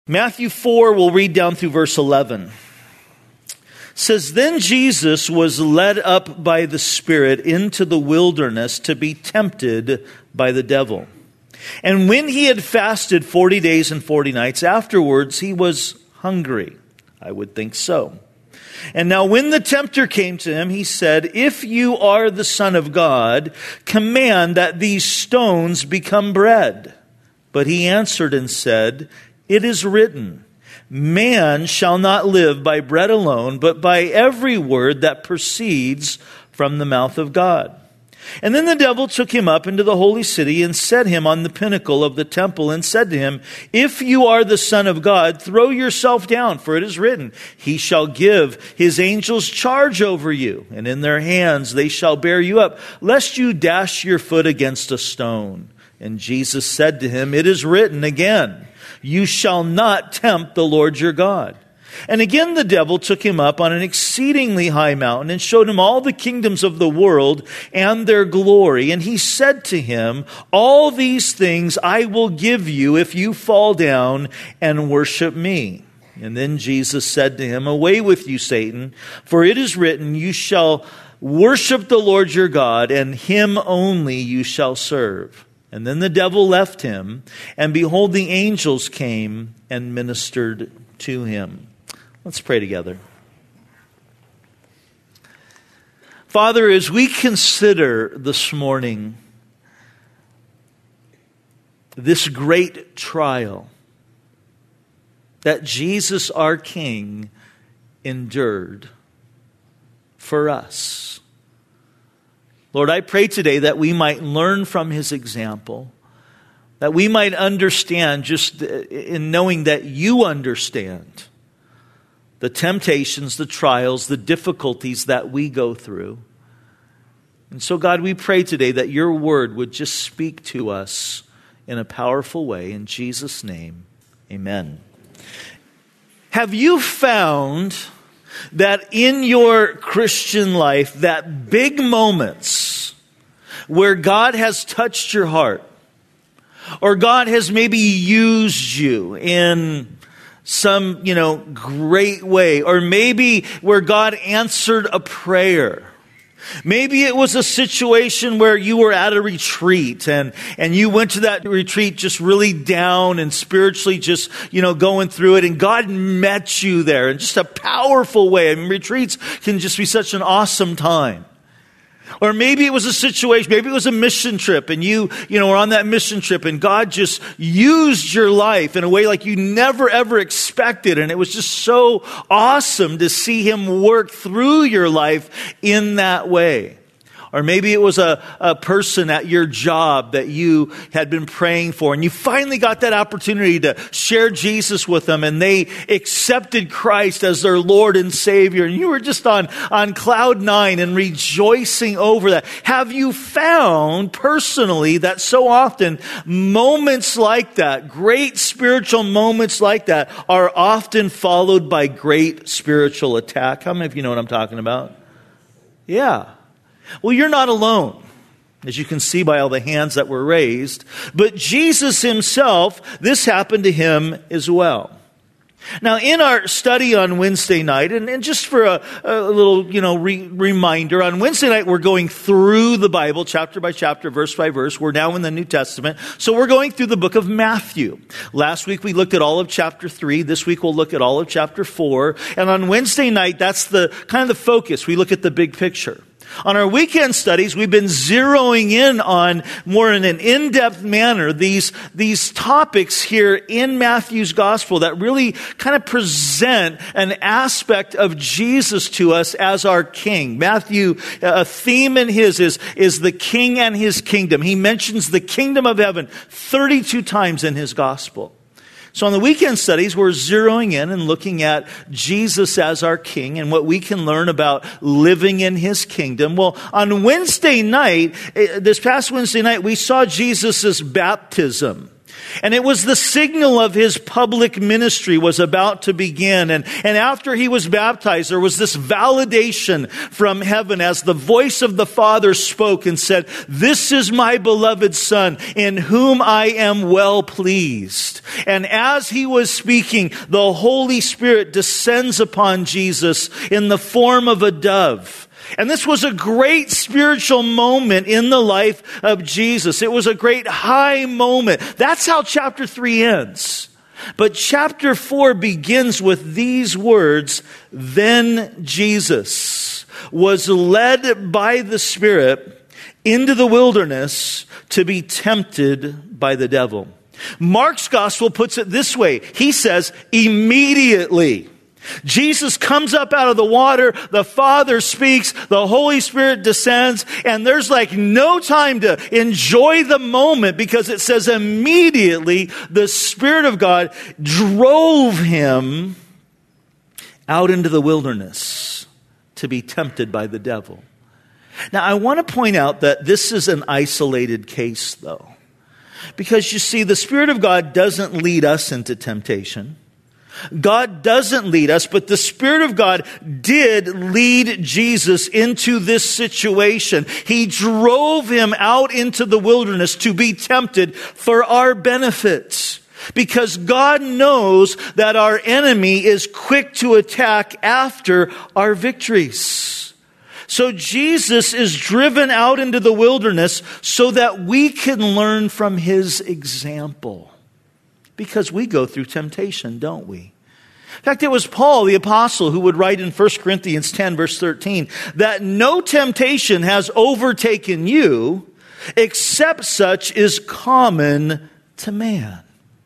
Matthew 4, we'll read down through verse 11. It says, "Then Jesus was led up by the Spirit into the wilderness to be tempted by the devil. And when he had fasted 40 days and 40 nights, afterwards he was hungry." I would think so. "And now when the tempter came to him, he said, 'If you are the Son of God, command that these stones become bread.' But he answered and said, 'It is written, man shall not live by bread alone, but by every word that proceeds from the mouth of God.' And then the devil took him up into the holy city and set him on the pinnacle of the temple and said to him, 'If you are the Son of God, throw yourself down, for it is written, he shall give his angels charge over you, and in their hands they shall bear you up, lest you dash your foot against a stone.' And Jesus said to him, 'It is written again, you shall not tempt the Lord your God.' And again the devil took him up on an exceedingly high mountain and showed him all the kingdoms of the world and their glory. And he said to him, 'All these things I will give you if you fall down and worship me.' And then Jesus said to him, 'Away with you, Satan, for it is written, you shall worship the Lord your God, and him only you shall serve.' And then the devil left him, and behold, the angels came and ministered to him." Let's pray together. Father, as we consider this morning this great trial that Jesus our King endured for us, Lord, I pray today that we might learn from his example, that we might understand, just in knowing that you understand the temptations, the trials, the difficulties that we go through. And so, God, we pray today that your word would just speak to us in a powerful way. In Jesus' name, amen. Have you found that in your Christian life, that big moments where God has touched your heart, or God has maybe used you in some, great way, or maybe where God answered a prayer? Maybe it was a situation where you were at a retreat and you went to that retreat just really down and spiritually just, going through it, and God met you there in just a powerful way. I mean, retreats can just be such an awesome time. Or maybe it was a situation, maybe it was a mission trip, and you were on that mission trip, and God just used your life in a way like you never ever expected, and it was just so awesome to see him work through your life in that way. Or maybe it was a person at your job that you had been praying for, and you finally got that opportunity to share Jesus with them, and they accepted Christ as their Lord and Savior, and you were just on cloud nine and rejoicing over that. Have you found personally that so often moments like that, great spiritual moments like that, are often followed by great spiritual attack? How many of you know what I'm talking about? Yeah. Well, you're not alone, as you can see by all the hands that were raised. But Jesus himself, this happened to him as well. Now, in our study on Wednesday night, and just for a little, reminder, on Wednesday night we're going through the Bible, chapter by chapter, verse by verse. We're now in the New Testament, so we're going through the book of Matthew. Last week we looked at all of chapter 3. This week we'll look at all of chapter 4. And on Wednesday night, that's the kind of the focus. We look at the big picture. On our weekend studies, we've been zeroing in on more in an in-depth manner these topics here in Matthew's gospel that really kind of present an aspect of Jesus to us as our King. Matthew, a theme in his is the King and his kingdom. He mentions the kingdom of heaven 32 times in his gospel. So on the weekend studies, we're zeroing in and looking at Jesus as our King and what we can learn about living in his kingdom. Well, on Wednesday night, this past Wednesday night, we saw Jesus' baptism. And it was the signal of his public ministry was about to begin. And after he was baptized, there was this validation from heaven as the voice of the Father spoke and said, "This is my beloved Son, in whom I am well pleased." And as he was speaking, the Holy Spirit descends upon Jesus in the form of a dove. And this was a great spiritual moment in the life of Jesus. It was a great high moment. That's how chapter 3 ends. But chapter 4 begins with these words, "Then Jesus was led by the Spirit into the wilderness to be tempted by the devil." Mark's gospel puts it this way. He says, immediately. Jesus comes up out of the water, the Father speaks, the Holy Spirit descends, and there's like no time to enjoy the moment because it says immediately the Spirit of God drove him out into the wilderness to be tempted by the devil. Now, I want to point out that this is an isolated case, though, because you see, the Spirit of God doesn't lead us into temptation. God doesn't lead us, but the Spirit of God did lead Jesus into this situation. He drove him out into the wilderness to be tempted for our benefit. Because God knows that our enemy is quick to attack after our victories. So Jesus is driven out into the wilderness so that we can learn from his example. Because we go through temptation, don't we? In fact, it was Paul, the apostle, who would write in 1 Corinthians 10, verse 13, that no temptation has overtaken you except such is common to man.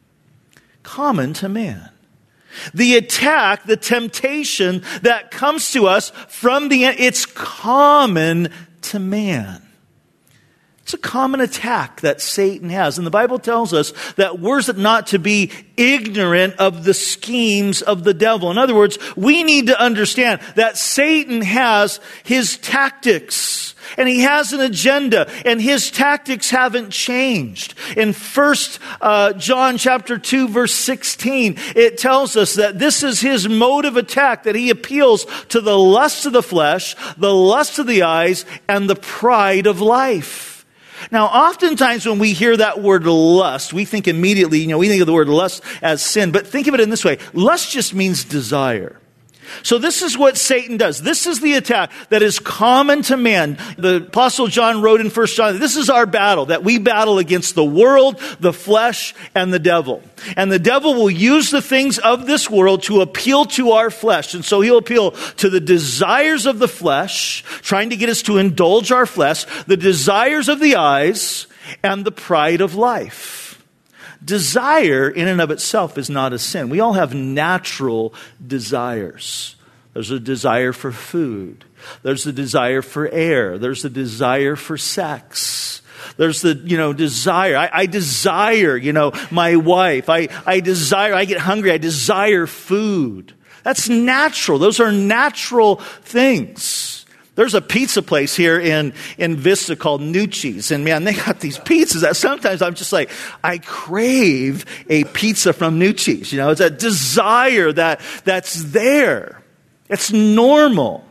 Common to man. The attack, the temptation that comes to us from the end, it's common to man. It's a common attack that Satan has. And the Bible tells us that we're not to be ignorant of the schemes of the devil. In other words, we need to understand that Satan has his tactics and he has an agenda, and his tactics haven't changed. In 1 John chapter 2, verse 16, it tells us that this is his mode of attack, that he appeals to the lust of the flesh, the lust of the eyes, and the pride of life. Now, oftentimes when we hear that word lust, we think immediately, we think of the word lust as sin, but think of it in this way. Lust just means desire. So this is what Satan does. This is the attack that is common to man. The Apostle John wrote in 1 John, this is our battle, that we battle against the world, the flesh, and the devil. And the devil will use the things of this world to appeal to our flesh. And so he'll appeal to the desires of the flesh, trying to get us to indulge our flesh, the desires of the eyes, and the pride of life. Desire in and of itself is not a sin. We all have natural desires. There's a desire for food. There's a desire for air. There's a desire for sex. There's the, desire. I desire, my wife. I get hungry. I desire food. That's natural. Those are natural things. There's a pizza place here in Vista called Nucci's. And man, they got these pizzas that sometimes I'm just like, I crave a pizza from Nucci's. It's a desire that's there. It's normal.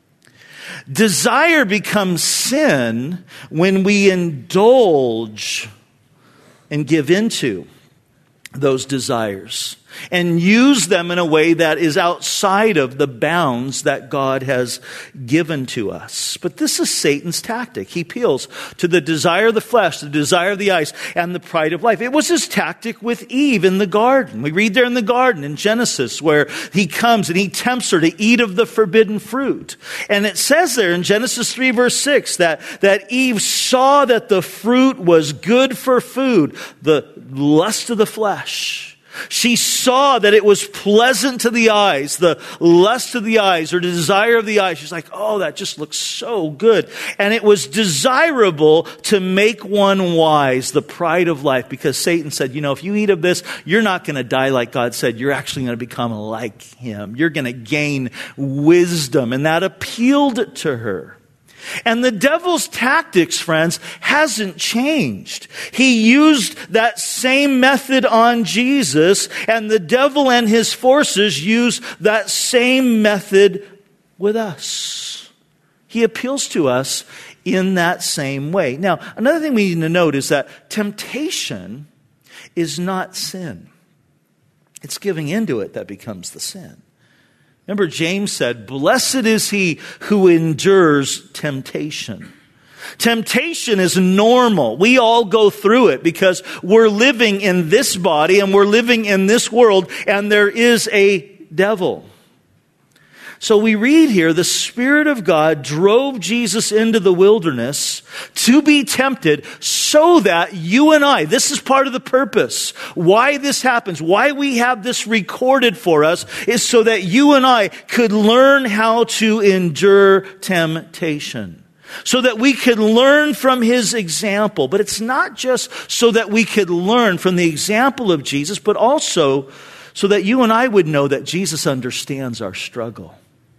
Desire becomes sin when we indulge and give into those desires and use them in a way that is outside of the bounds that God has given to us. But this is Satan's tactic. He appeals to the desire of the flesh, the desire of the eyes, and the pride of life. It was his tactic with Eve in the garden. We read there in the garden in Genesis where he comes and he tempts her to eat of the forbidden fruit. And it says there in Genesis 3 verse 6 that Eve saw that the fruit was good for food, the lust of the flesh. She saw that it was pleasant to the eyes, the lust of the eyes or the desire of the eyes. She's like, oh, that just looks so good. And it was desirable to make one wise, the pride of life, because Satan said, if you eat of this, you're not going to die like God said. You're actually going to become like him. You're going to gain wisdom. And that appealed to her. And the devil's tactics, friends, hasn't changed. He used that same method on Jesus, and the devil and his forces use that same method with us. He appeals to us in that same way. Now, another thing we need to note is that temptation is not sin. It's giving into it that becomes the sin. Remember, James said, "Blessed is he who endures temptation." Temptation is normal. We all go through it because we're living in this body and we're living in this world, and there is a devil. So we read here, the Spirit of God drove Jesus into the wilderness to be tempted so that you and I, this is part of the purpose, why this happens, why we have this recorded for us, is so that you and I could learn how to endure temptation. So that we could learn from his example. But it's not just so that we could learn from the example of Jesus, but also so that you and I would know that Jesus understands our struggle.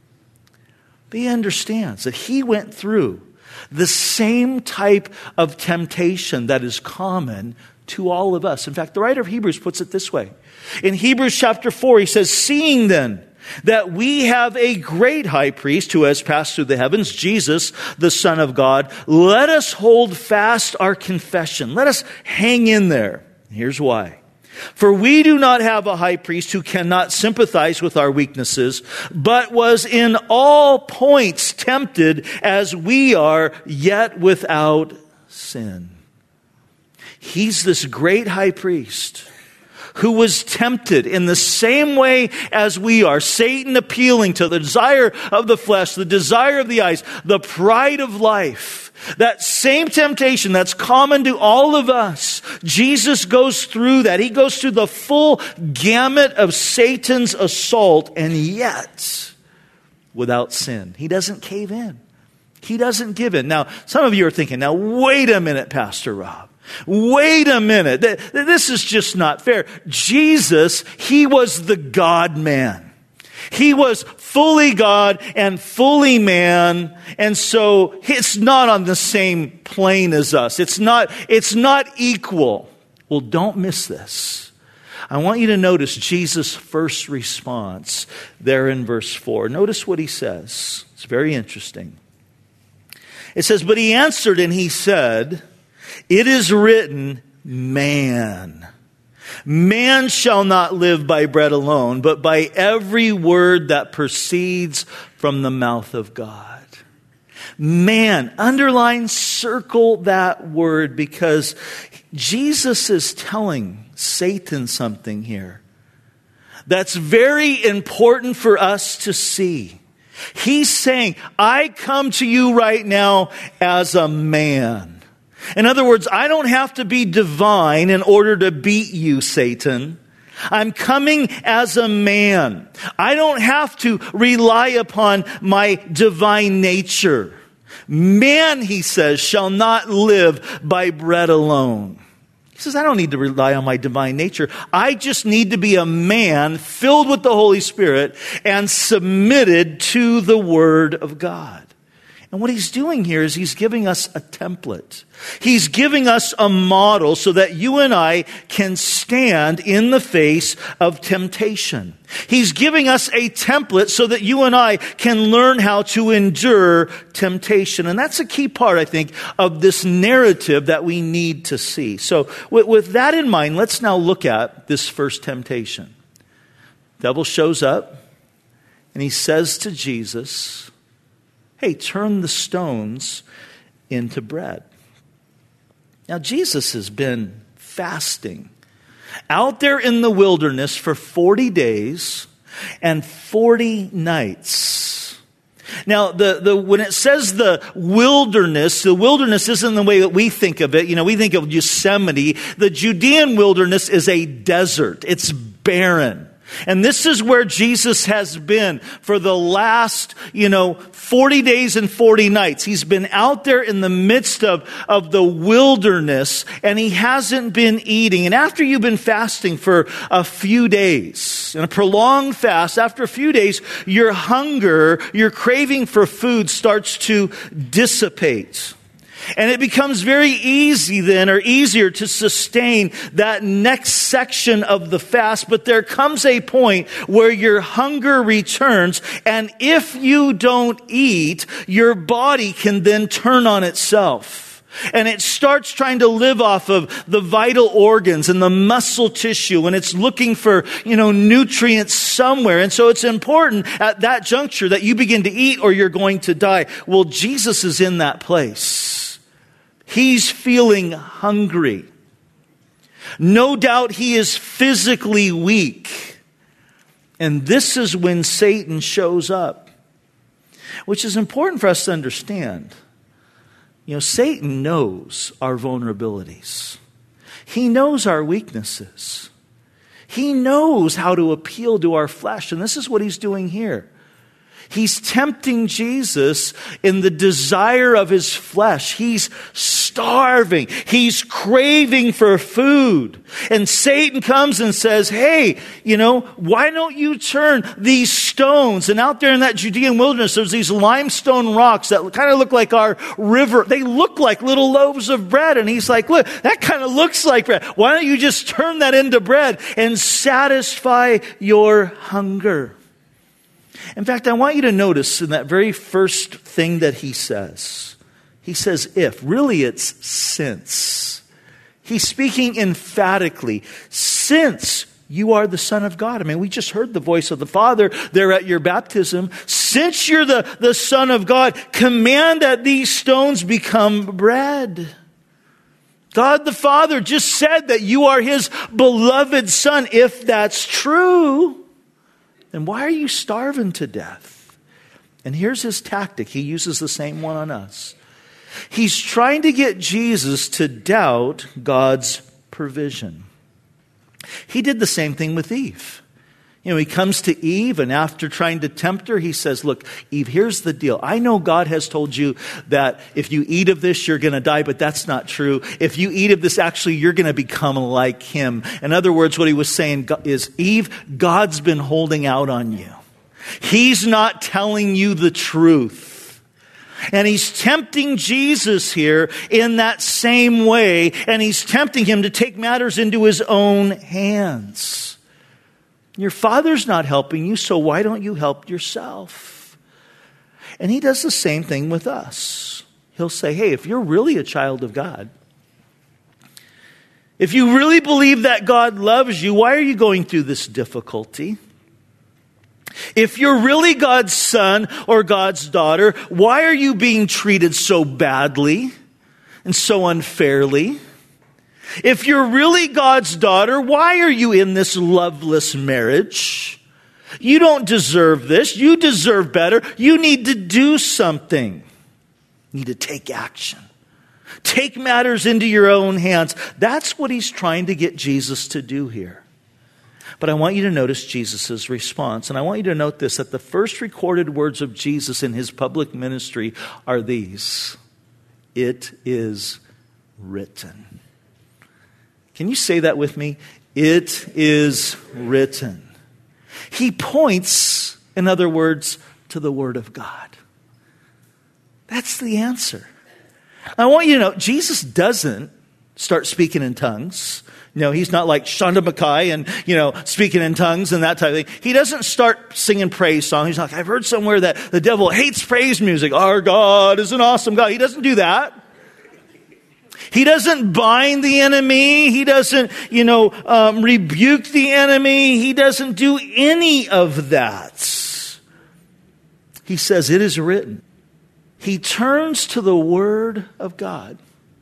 He understands that he went through the same type of temptation that is common to all of us. In fact, the writer of Hebrews puts it this way. In Hebrews chapter 4, he says, "Seeing then that we have a great high priest who has passed through the heavens, Jesus, the Son of God, let us hold fast our confession." Let us hang in there. Here's why. "For we do not have a high priest who cannot sympathize with our weaknesses, but was in all points tempted as we are, yet without sin." He's this great high priest who was tempted in the same way as we are. Satan appealing to the desire of the flesh, the desire of the eyes, the pride of life. That same temptation that's common to all of us. Jesus goes through that. He goes through the full gamut of Satan's assault, and yet without sin. He doesn't cave in. He doesn't give in. Now, some of you are thinking, now wait a minute, Pastor Rob. Wait a minute. This is just not fair. Jesus, he was the God-man. He was fully God and fully man, and so it's not on the same plane as us. It's not equal. Well, don't miss this. I want you to notice Jesus' first response there in verse 4. Notice what he says. It's very interesting. It says, "But he answered and he said, 'It is written, man shall not live by bread alone, but by every word that proceeds from the mouth of God.'" Man, underline, circle that word, because Jesus is telling Satan something here that's very important for us to see. He's saying, "I come to you right now as a man." In other words, I don't have to be divine in order to beat you, Satan. I'm coming as a man. I don't have to rely upon my divine nature. Man, he says, shall not live by bread alone. He says, I don't need to rely on my divine nature. I just need to be a man filled with the Holy Spirit and submitted to the Word of God. And what he's doing here is he's giving us a template. He's giving us a model so that you and I can stand in the face of temptation. He's giving us a template so that you and I can learn how to endure temptation. And that's a key part, I think, of this narrative that we need to see. So with that in mind, let's now look at this first temptation. The devil shows up and he says to Jesus, "Hey, turn the stones into bread." Now, Jesus has been fasting out there in the wilderness for 40 days and 40 nights. Now, when it says the wilderness isn't the way that we think of it. You know, we think of Yosemite. The Judean wilderness is a desert. It's barren. And this is where Jesus has been for the last, 40 days and 40 nights. He's been out there in the midst of the wilderness, and he hasn't been eating. And after you've been fasting for a few days, in a prolonged fast, after a few days, your hunger, your craving for food starts to dissipate. And it becomes very easy then, or easier to sustain that next section of the fast. But there comes a point where your hunger returns, and if you don't eat, your body can then turn on itself. And it starts trying to live off of the vital organs and the muscle tissue, and it's looking for, nutrients somewhere. And so it's important at that juncture that you begin to eat or you're going to die. Well, Jesus is in that place. He's feeling hungry. No doubt he is physically weak. And this is when Satan shows up, which is important for us to understand. Satan knows our vulnerabilities. He knows our weaknesses. He knows how to appeal to our flesh. And this is what he's doing here. He's tempting Jesus in the desire of his flesh. He's starving. He's craving for food. And Satan comes and says, hey, why don't you turn these stones? And out there in that Judean wilderness, there's these limestone rocks that kind of look like our river. They look like little loaves of bread. And he's like, look, that kind of looks like bread. Why don't you just turn that into bread and satisfy your hunger? In fact, I want you to notice in that very first thing that he says if. Really, it's since. He's speaking emphatically. Since you are the Son of God. We just heard the voice of the Father there at your baptism. Since you're the Son of God, command that these stones become bread. God the Father just said that you are his beloved Son. If that's true, then why are you starving to death? And here's his tactic. He uses the same one on us. He's trying to get Jesus to doubt God's provision. He did the same thing with Eve. He comes to Eve, and after trying to tempt her, he says, look, Eve, here's the deal. I know God has told you that if you eat of this, you're going to die, but that's not true. If you eat of this, actually, you're going to become like him. In other words, what he was saying is, Eve, God's been holding out on you. He's not telling you the truth. And he's tempting Jesus here in that same way, and he's tempting him to take matters into his own hands. Your Father's not helping you, so why don't you help yourself? And he does the same thing with us. He'll say, hey, if you're really a child of God, if you really believe that God loves you, why are you going through this difficulty? If you're really God's son or God's daughter, why are you being treated so badly and so unfairly? If you're really God's daughter, why are you in this loveless marriage? You don't deserve this. You deserve better. You need to do something. You need to take action. Take matters into your own hands. That's what he's trying to get Jesus to do here. But I want you to notice Jesus' response. And I want you to note this, that the first recorded words of Jesus in his public ministry are these: it is written. Can you say that with me? It is written. He points, in other words, to the Word of God. That's the answer. I want you to know, Jesus doesn't start speaking in tongues. He's not like Shonda Mackay and, speaking in tongues and that type of thing. He doesn't start singing praise songs. He's like, I've heard somewhere that the devil hates praise music. Our God is an awesome God. He doesn't do that. He doesn't bind the enemy. He doesn't, rebuke the enemy. He doesn't do any of that. He says, it is written. He turns to the Word of God.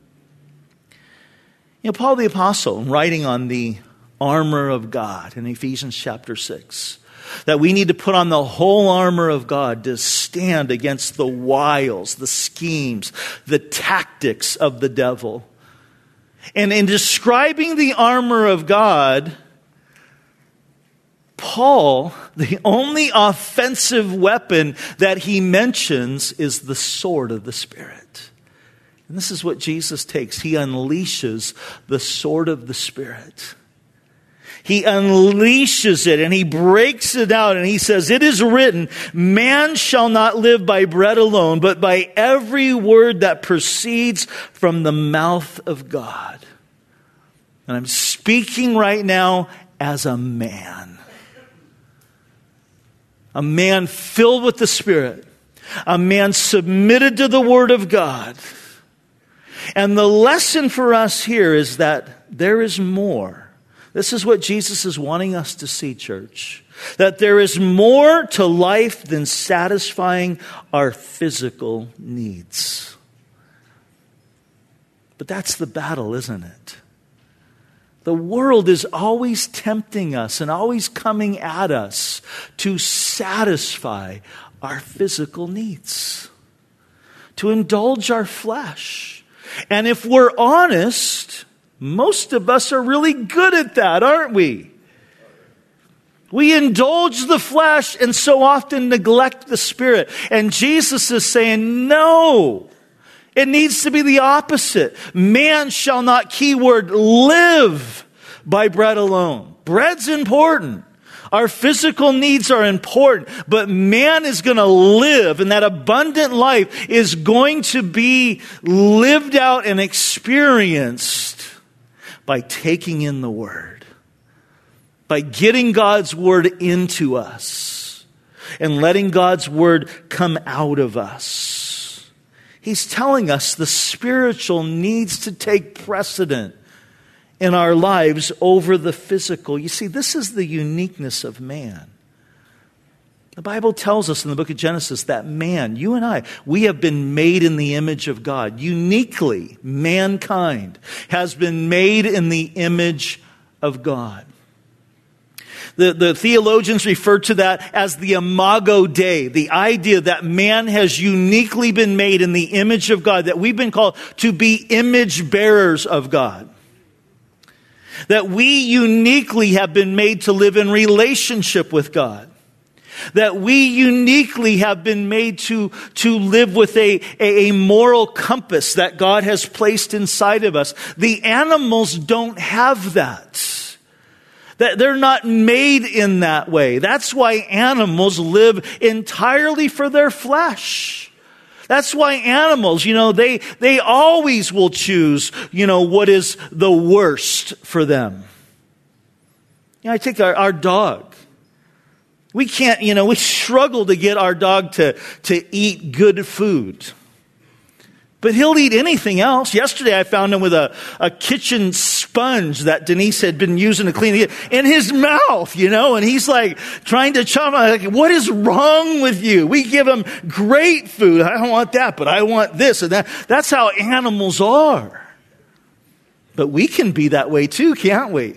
Paul the Apostle, writing on the armor of God in Ephesians chapter 6, that we need to put on the whole armor of God to stand against the wiles, the schemes, the tactics of the devil. And in describing the armor of God, Paul Paul, the only offensive weapon that he mentions is the sword of the Spirit. And this is what Jesus takes. He unleashes the sword of the Spirit. He unleashes it and he breaks it out and he says, "It is written, man shall not live by bread alone, but by every word that proceeds from the mouth of God." And I'm speaking right now as a man. A man filled with the Spirit. A man submitted to the Word of God. And the lesson for us here is that there is more. This is what Jesus is wanting us to see, church. That there is more to life than satisfying our physical needs. But that's the battle, isn't it? The world is always tempting us and always coming at us to satisfy our physical needs, to indulge our flesh. And if we're honest, most of us are really good at that, aren't we? We indulge the flesh and so often neglect the Spirit. And Jesus is saying, no. It needs to be the opposite. Man shall not, keyword, live by bread alone. Bread's important. Our physical needs are important. But man is going to live, and that abundant life is going to be lived out and experienced by taking in the Word. By getting God's Word into us. And letting God's Word come out of us. He's telling us the spiritual needs to take precedent in our lives over the physical. You see, this is the uniqueness of man. The Bible tells us in the book of Genesis that man, you and I, we have been made in the image of God. Uniquely, mankind has been made in the image of God. The theologians refer to that as the imago Dei, the idea that man has uniquely been made in the image of God, that we've been called to be image bearers of God. That we uniquely have been made to live in relationship with God. That we uniquely have been made to live with a moral compass that God has placed inside of us. The animals don't have that. That they're not made in that way. That's why animals live entirely for their flesh. That's why animals, they always will choose, what is the worst for them. I take our dog. We can't, we struggle to get our dog to eat good food. But he'll eat anything else. Yesterday I found him with a kitchen sponge that Denise had been using to clean it in his mouth, and he's like trying to chomp. I'm like, what is wrong with you? We give him great food. I don't want that, but I want this and that. That's how animals are. But we can be that way too, can't we?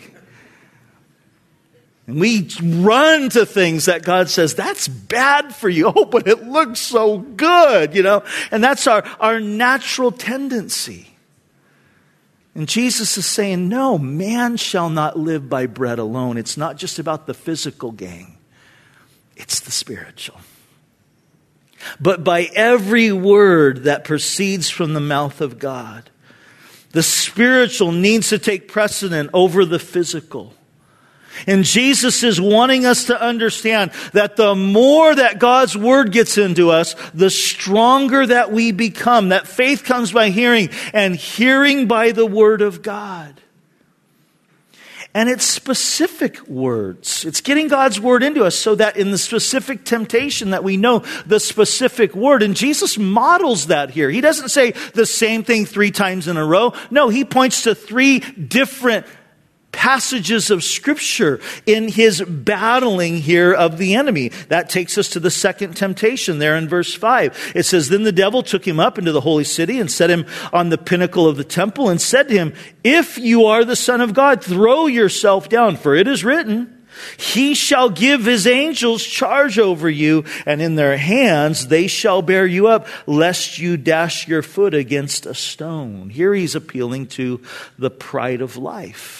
And we run to things that God says, that's bad for you. Oh, but it looks so good, And that's our natural tendency. And Jesus is saying, no, man shall not live by bread alone. It's not just about the physical gain. It's the spiritual. But by every word that proceeds from the mouth of God. The spiritual needs to take precedent over the physical. And Jesus is wanting us to understand that the more that God's Word gets into us, the stronger that we become. That faith comes by hearing, and hearing by the Word of God. And it's specific words. It's getting God's Word into us so that in the specific temptation that we know the specific word. And Jesus models that here. He doesn't say the same thing 3 times in a row. No, he points to 3 different passages of Scripture in his battling here of the enemy. That takes us to the second temptation there in verse 5. It says, then the devil took him up into the holy city and set him on the pinnacle of the temple and said to him, if you are the Son of God, throw yourself down, for it is written, he shall give his angels charge over you, and in their hands they shall bear you up, lest you dash your foot against a stone. Here he's appealing to the pride of life.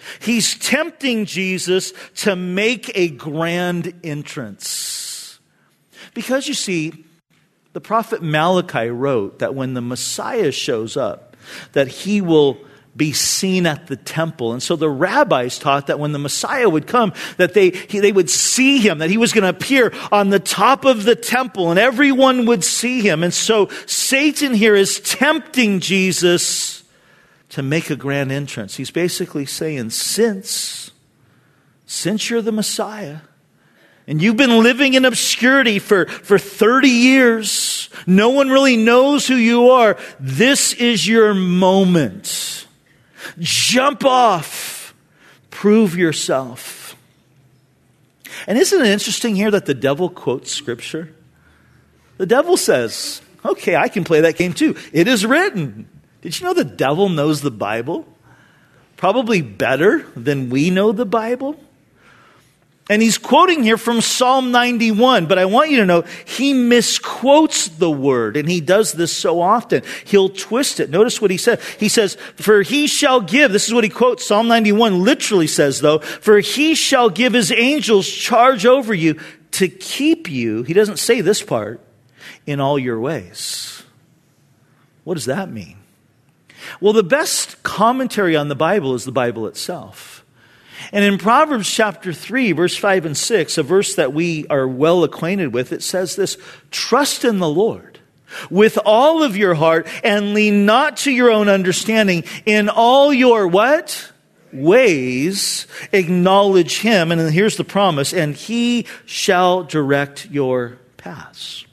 He's tempting Jesus to make a grand entrance. Because you see, the prophet Malachi wrote that when the Messiah shows up, that he will be seen at the temple. And so the rabbis taught that when the Messiah would come, that they would see him, that he was going to appear on the top of the temple and everyone would see him. And so Satan here is tempting Jesus to make a grand entrance. He's basically saying, since you're the Messiah, and you've been living in obscurity for 30 years, no one really knows who you are, this is your moment. Jump off. Prove yourself. And isn't it interesting here that the devil quotes Scripture? The devil says, okay, I can play that game too. It is written. Did you know the devil knows the Bible? Probably better than we know the Bible. And he's quoting here from Psalm 91, but I want you to know he misquotes the word, and he does this so often. He'll twist it. Notice what he said. He says, for he shall give, this is what he quotes, Psalm 91 literally says though, for he shall give his angels charge over you to keep you, he doesn't say this part, in all your ways. What does that mean? Well, the best commentary on the Bible is the Bible itself. And in Proverbs chapter 3, verse 5 and 6, a verse that we are well acquainted with, it says this, trust in the Lord with all of your heart and lean not to your own understanding. In all your what? Ways acknowledge him. And then here's the promise, and he shall direct your paths.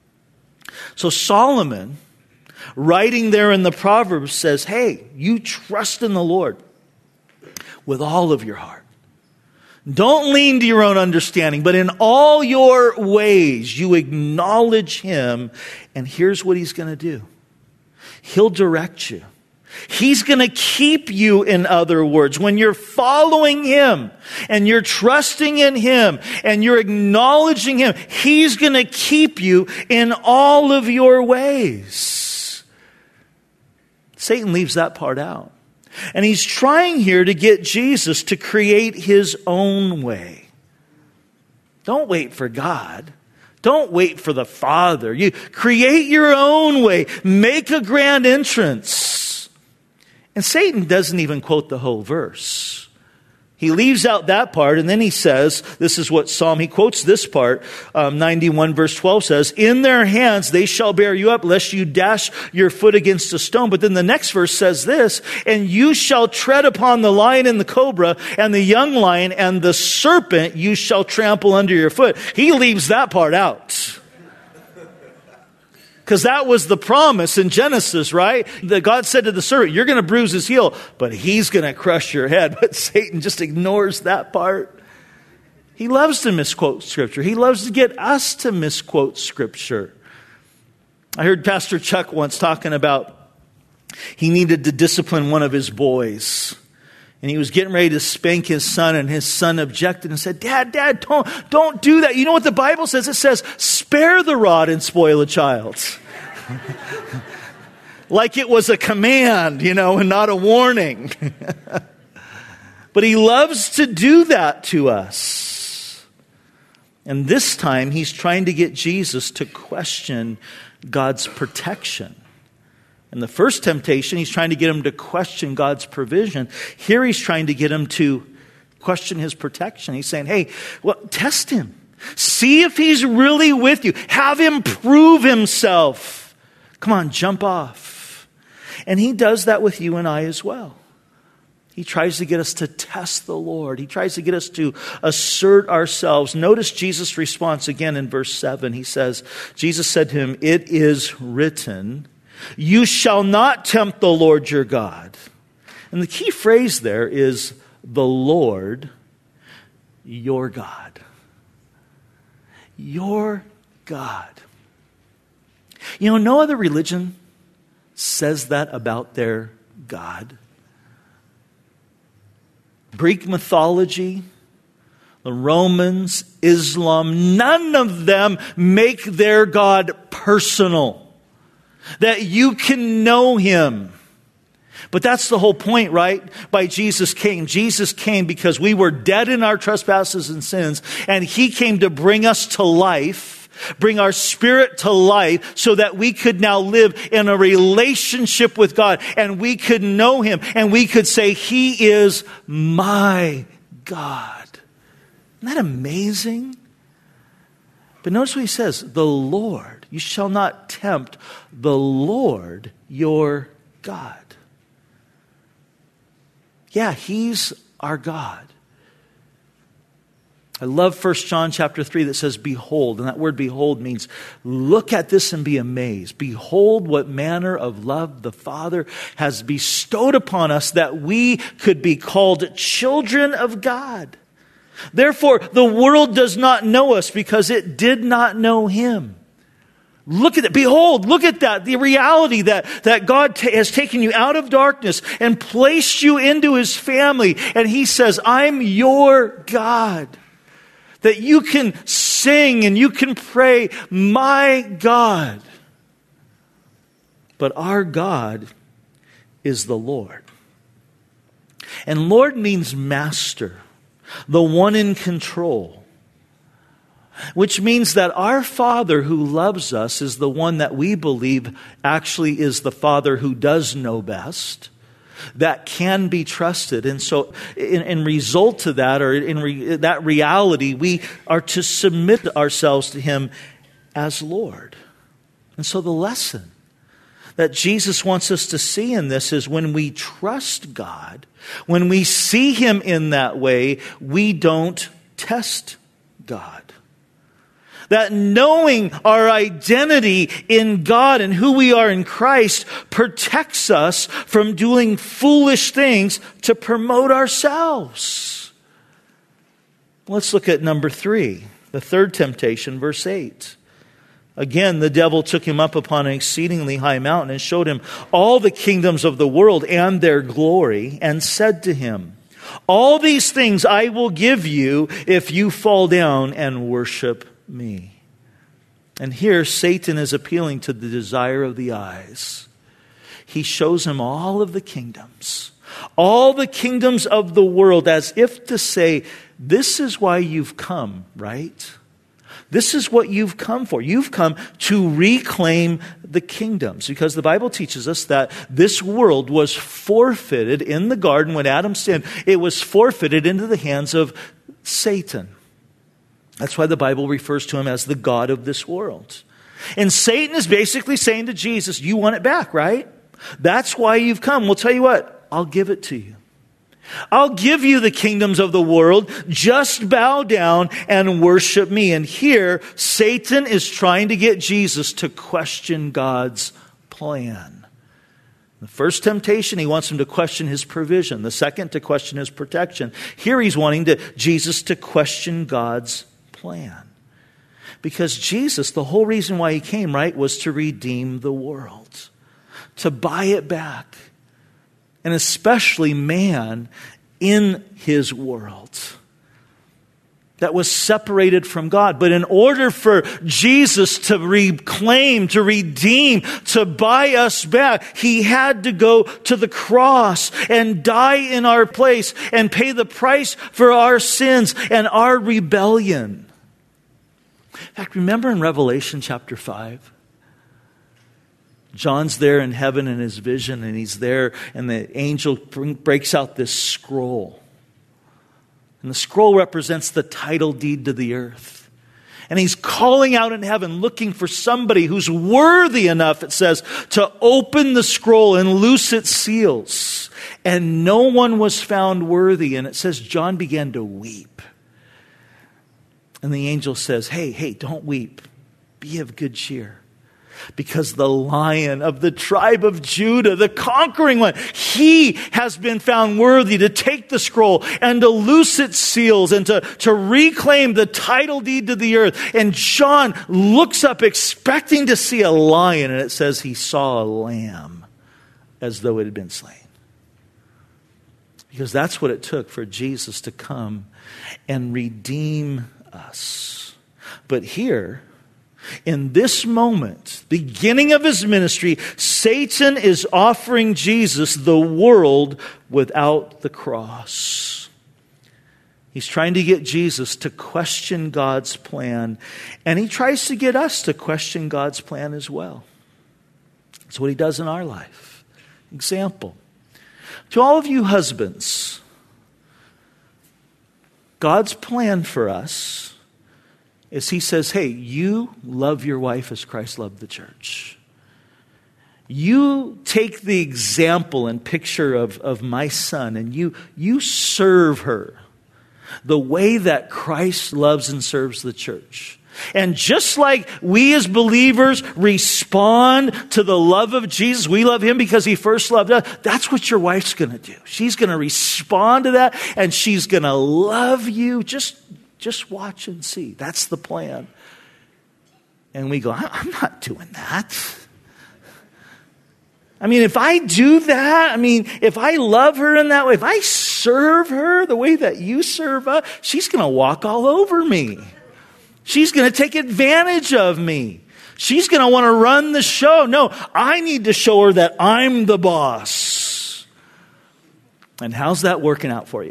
So Solomon, writing there in the Proverbs, says, hey, you trust in the Lord with all of your heart. Don't lean to your own understanding, but in all your ways you acknowledge him. And here's what he's going to do. He'll direct you. He's going to keep you, in other words. When you're following him and you're trusting in him and you're acknowledging him, he's going to keep you in all of your ways. Satan leaves that part out. And he's trying here to get Jesus to create his own way. Don't wait for God. Don't wait for the Father. You create your own way. Make a grand entrance. And Satan doesn't even quote the whole verse. He leaves out that part, and then he says, this is what he quotes this part, 91 verse 12 says, in their hands they shall bear you up, lest you dash your foot against a stone. But then the next verse says this, and you shall tread upon the lion and the cobra, and the young lion, and the serpent you shall trample under your foot. He leaves that part out. Because that was the promise in Genesis, right? That God said to the serpent, you're going to bruise his heel, but he's going to crush your head. But Satan just ignores that part. He loves to misquote Scripture. He loves to get us to misquote Scripture. I heard Pastor Chuck once talking about he needed to discipline one of his boys. And he was getting ready to spank his son, and his son objected and said, Dad, don't do that. You know what the Bible says? It says, spare the rod and spoil a child. Like it was a command, and not a warning. But he loves to do that to us. And this time, he's trying to get Jesus to question God's protection. In the first temptation, he's trying to get him to question God's provision. Here he's trying to get him to question his protection. He's saying, hey, test him. See if he's really with you. Have him prove himself. Come on, jump off. And he does that with you and I as well. He tries to get us to test the Lord. He tries to get us to assert ourselves. Notice Jesus' response again in verse 7. He says, Jesus said to him, it is written, you shall not tempt the Lord your God. And the key phrase there is the Lord your God. Your God. No other religion says that about their God. Greek mythology, the Romans, Islam, none of them make their God personal. That you can know him. But that's the whole point, right? By Jesus came. Jesus came because we were dead in our trespasses and sins, and He came to bring us to life, bring our spirit to life, so that we could now live in a relationship with God, and we could know Him, and we could say, He is my God. Isn't that amazing? But notice what He says, the Lord. You shall not tempt the Lord your God. Yeah, He's our God. I love 1 John chapter 3 that says, behold. And that word behold means look at this and be amazed. Behold what manner of love the Father has bestowed upon us that we could be called children of God. Therefore, the world does not know us because it did not know Him. Look at it. Behold, look at that. The reality that God has taken you out of darkness and placed you into His family. And He says, I'm your God. That you can sing and you can pray, my God. But our God is the Lord. And Lord means master, the one in control. Which means that our Father who loves us is the one that we believe actually is the Father who does know best, that can be trusted. And so in result to that, or in that reality, we are to submit ourselves to Him as Lord. And so the lesson that Jesus wants us to see in this is when we trust God, when we see Him in that way, we don't test God. That knowing our identity in God and who we are in Christ protects us from doing foolish things to promote ourselves. Let's look at number 3, the third temptation, verse 8. Again, the devil took him up upon an exceedingly high mountain and showed him all the kingdoms of the world and their glory, and said to him, all these things I will give you if you fall down and worship me. And here Satan is appealing to the desire of the eyes. He shows him all of the kingdoms of the world, as if to say, this is why you've come, right? This is what you've come for. You've come to reclaim the kingdoms, because the Bible teaches us that this world was forfeited in the garden when Adam sinned. It was forfeited into the hands of Satan. That's why the Bible refers to him as the God of this world. And Satan is basically saying to Jesus, you want it back, right? That's why you've come. Well, tell you what, I'll give it to you. I'll give you the kingdoms of the world. Just bow down and worship me. And here, Satan is trying to get Jesus to question God's plan. The first temptation, he wants him to question His provision. The second, to question His protection. Here he's wanting Jesus to question God's plan. Because Jesus, the whole reason why He came, right, was to redeem the world, to buy it back, and especially man in his world that was separated from God. But in order for Jesus to reclaim, to redeem, to buy us back, He had to go to the cross and die in our place and pay the price for our sins and our rebellion. In fact, remember in Revelation chapter 5? John's there in heaven in his vision, and he's there, and the angel breaks out this scroll. And the scroll represents the title deed to the earth. And he's calling out in heaven, looking for somebody who's worthy enough, it says, to open the scroll and loose its seals. And no one was found worthy. And it says John began to weep. And the angel says, hey, don't weep. Be of good cheer. Because the Lion of the tribe of Judah, the conquering one, He has been found worthy to take the scroll and to loose its seals and to reclaim the title deed to the earth. And John looks up expecting to see a lion, and it says he saw a lamb as though it had been slain. Because that's what it took for Jesus to come and redeem us. But here, In this moment, beginning of his ministry, Satan is offering Jesus the world without the cross. He's trying to get Jesus to question God's plan, and he tries to get us to question God's plan as well. That's what he does in our life. Example. To all of you husbands, God's plan for us is he says, hey, you love your wife as Christ loved the church. You take the example and picture of my son, and you serve her the way that Christ loves and serves the church. And just like we as believers respond to the love of Jesus, we love him because he first loved us, that's what your wife's going to do. She's going to respond to that, and she's going to love you. Just watch and see. That's the plan. And we go, I'm not doing that. I mean, if I do that, if I love her in that way, if I serve her the way that you serve us, she's going to walk all over me. She's going to take advantage of me. She's going to want to run the show. No, I need to show her that I'm the boss. And how's that working out for you?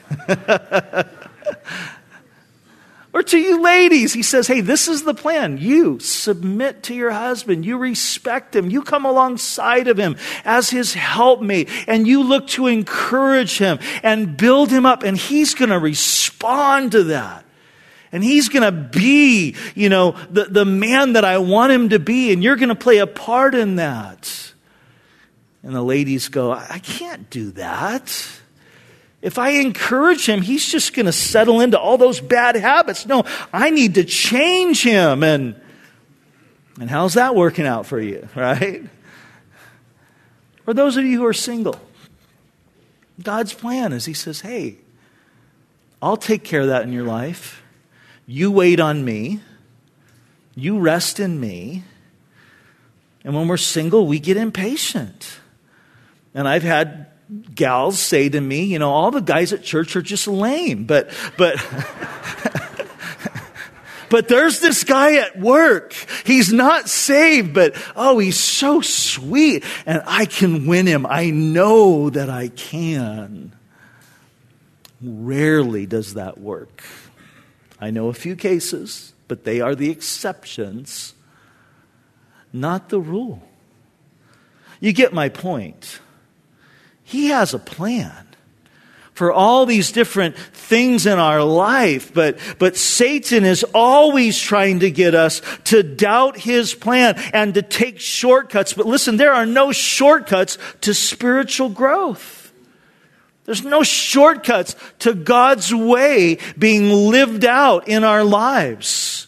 Or to you ladies, he says, hey, this is the plan. You submit to your husband. You respect him. You come alongside of him as his helpmate. And you look to encourage him and build him up. And he's going to respond to that. And he's going to be, the man that I want him to be. And you're going to play a part in that. And the ladies go, I can't do that. If I encourage him, he's just going to settle into all those bad habits. No, I need to change him. And how's that working out for you, right? Or those of you who are single, God's plan is he says, hey, I'll take care of that in your life. You wait on me. You rest in me. And when we're single, we get impatient. And I've had gals say to me, all the guys at church are just lame, but there's this guy at work. He's not saved, but he's so sweet, and I can win him. I know that I can. Rarely does that work. I know a few cases, but they are the exceptions, not the rule. You get my point. He has a plan for all these different things in our life, but Satan is always trying to get us to doubt his plan and to take shortcuts. But listen, there are no shortcuts to spiritual growth. There's no shortcuts to God's way being lived out in our lives.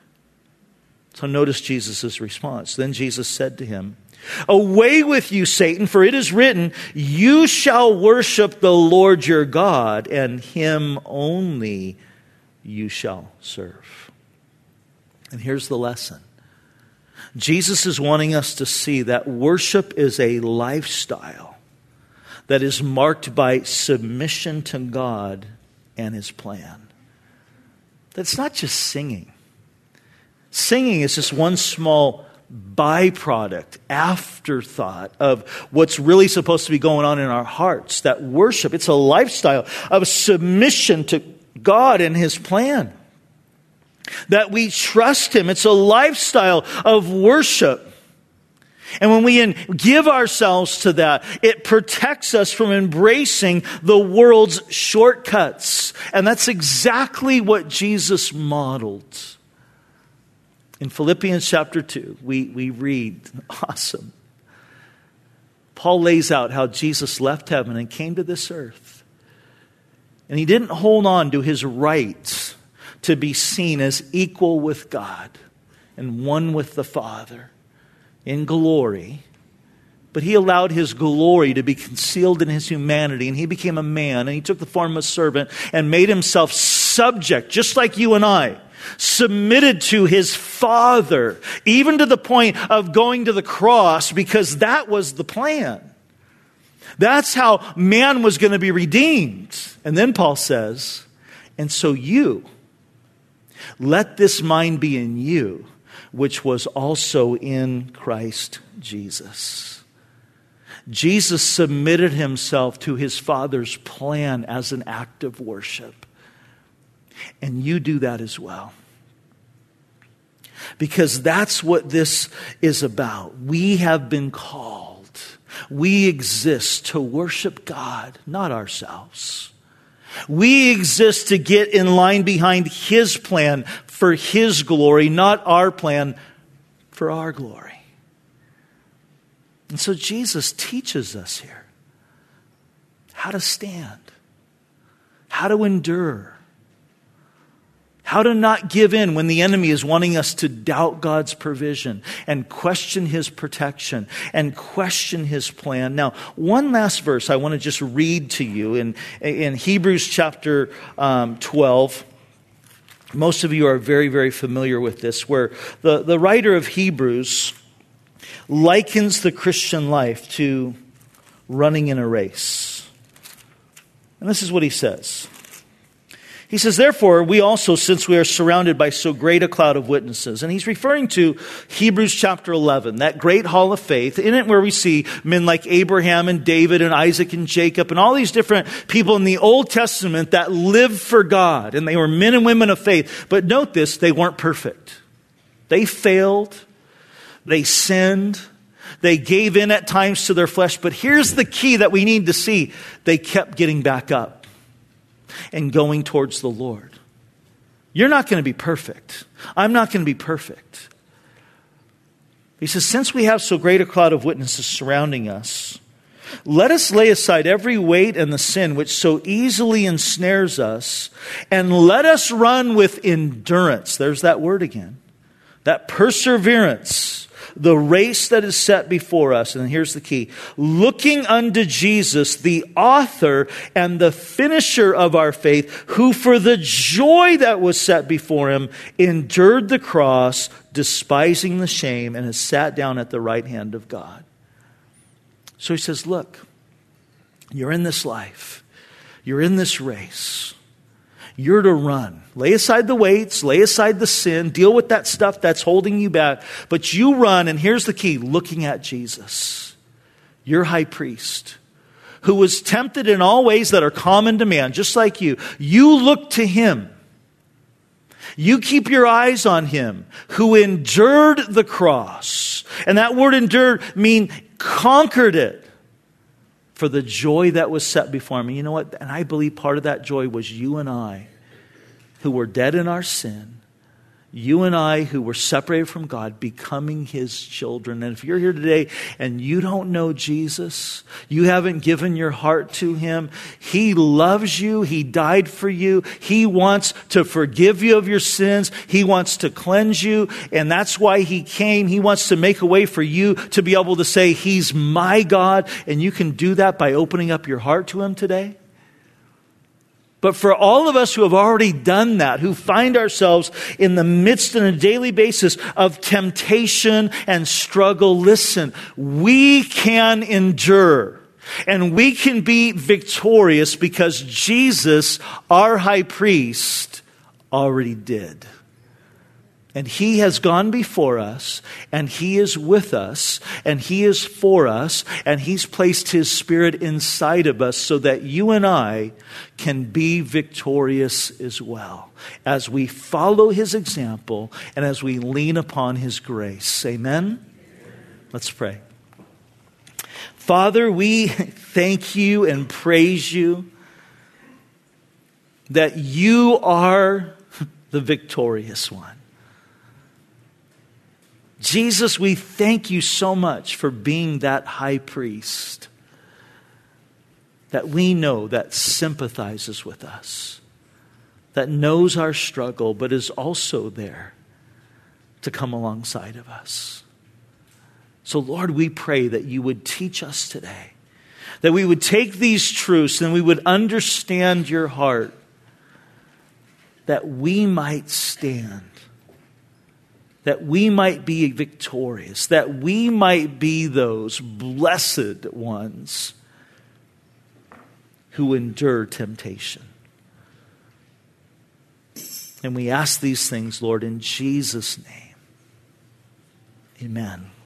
So notice Jesus' response. Then Jesus said to him, away with you, Satan, for it is written, you shall worship the Lord your God, and him only you shall serve. And here's the lesson. Jesus is wanting us to see that worship is a lifestyle that is marked by submission to God and his plan. That's not just singing. Singing is just one small byproduct, afterthought of what's really supposed to be going on in our hearts. That worship, it's a lifestyle of submission to God and his plan. That we trust him. It's a lifestyle of worship. And when we give ourselves to that, it protects us from embracing the world's shortcuts. And that's exactly what Jesus modeled. In Philippians chapter 2, we read, awesome. Paul lays out how Jesus left heaven and came to this earth. And he didn't hold on to his right to be seen as equal with God and one with the Father in glory. But he allowed his glory to be concealed in his humanity, and he became a man, and he took the form of a servant and made himself subject, just like you and I. Submitted to his Father, even to the point of going to the cross, because that was the plan. That's how man was going to be redeemed. And then Paul says, and so you, let this mind be in you, which was also in Christ Jesus. Jesus submitted himself to his Father's plan as an act of worship. And you do that as well. Because that's what this is about. We have been called. We exist to worship God, not ourselves. We exist to get in line behind his plan for his glory, not our plan for our glory. And so Jesus teaches us here how to stand, how to endure, how to not give in when the enemy is wanting us to doubt God's provision and question his protection and question his plan. Now, one last verse I want to just read to you in Hebrews chapter 12. Most of you are very, very familiar with this, where the writer of Hebrews likens the Christian life to running in a race. And this is what he says. He says, therefore, we also, since we are surrounded by so great a cloud of witnesses, and he's referring to Hebrews chapter 11, that great hall of faith, in it where we see men like Abraham and David and Isaac and Jacob and all these different people in the Old Testament that lived for God, and they were men and women of faith. But note this, they weren't perfect. They failed. They sinned. They gave in at times to their flesh. But here's the key that we need to see. They kept getting back up and going towards the Lord. You're not going to be perfect. I'm not going to be perfect. He says, since we have so great a cloud of witnesses surrounding us, let us lay aside every weight and the sin which so easily ensnares us, and let us run with endurance. There's that word again. That perseverance. The race that is set before us. And here's the key. Looking unto Jesus, the author and the finisher of our faith, who for the joy that was set before him endured the cross, despising the shame, and has sat down at the right hand of God. So he says, look, you're in this life. You're in this race. You're to run. Lay aside the weights, lay aside the sin, deal with that stuff that's holding you back. But you run, and here's the key, looking at Jesus, your high priest, who was tempted in all ways that are common to man, just like you. You look to him. You keep your eyes on him, who endured the cross. And that word endured means conquered it. For the joy that was set before me. You know what? And I believe part of that joy was you and I, who were dead in our sin. You and I, who were separated from God, becoming his children. And if you're here today and you don't know Jesus, you haven't given your heart to him, he loves you. He died for you. He wants to forgive you of your sins. He wants to cleanse you. And that's why he came. He wants to make a way for you to be able to say, he's my God. And you can do that by opening up your heart to him today. But for all of us who have already done that, who find ourselves in the midst on a daily basis of temptation and struggle, listen, we can endure and we can be victorious because Jesus, our high priest, already did. And he has gone before us, and he is with us, and he is for us, and he's placed his Spirit inside of us so that you and I can be victorious as well as we follow his example and as we lean upon his grace. Amen? Let's pray. Father, we thank you and praise you that you are the victorious one. Jesus, we thank you so much for being that high priest that we know that sympathizes with us, that knows our struggle, but is also there to come alongside of us. So, Lord, we pray that you would teach us today, that we would take these truths and we would understand your heart, that we might stand, that we might be victorious, that we might be those blessed ones who endure temptation. And we ask these things, Lord, in Jesus' name. Amen.